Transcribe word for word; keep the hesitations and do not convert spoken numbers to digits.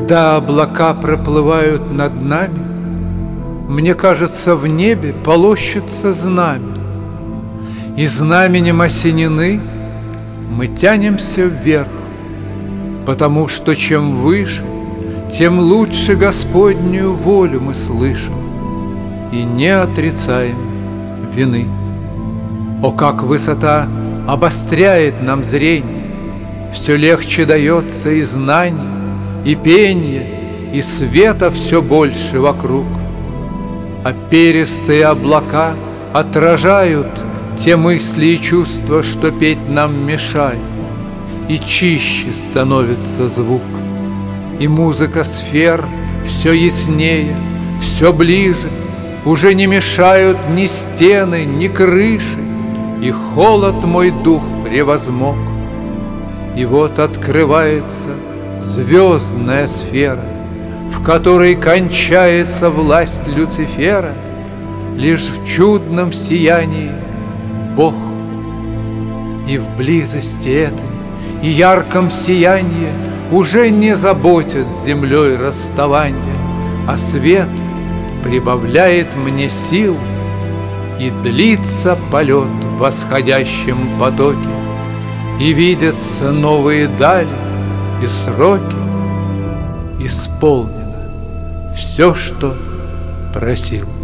Когда облака проплывают над нами, мне кажется, в небе полощется знамя, и знаменем осенены мы тянемся вверх, потому что чем выше, тем лучше Господнюю волю мы слышим и не отрицаем вины. О, как высота обостряет нам зрение, все легче дается и знание, и пение, и света все больше вокруг. А перистые облака отражают те мысли и чувства, что петь нам мешают, и чище становится звук, и музыка сфер все яснее, все ближе, уже не мешают ни стены, ни крыши, и холод мой дух превозмог. И вот открывается звездная сфера, в которой кончается власть Люцифера, лишь в чудном сиянии Бог. И в близости этой и ярком сиянии уже не заботит с землей расставание, а свет прибавляет мне сил, и длится полет в восходящем потоке, и видятся новые дали и сроки. Исполнено все, что просил.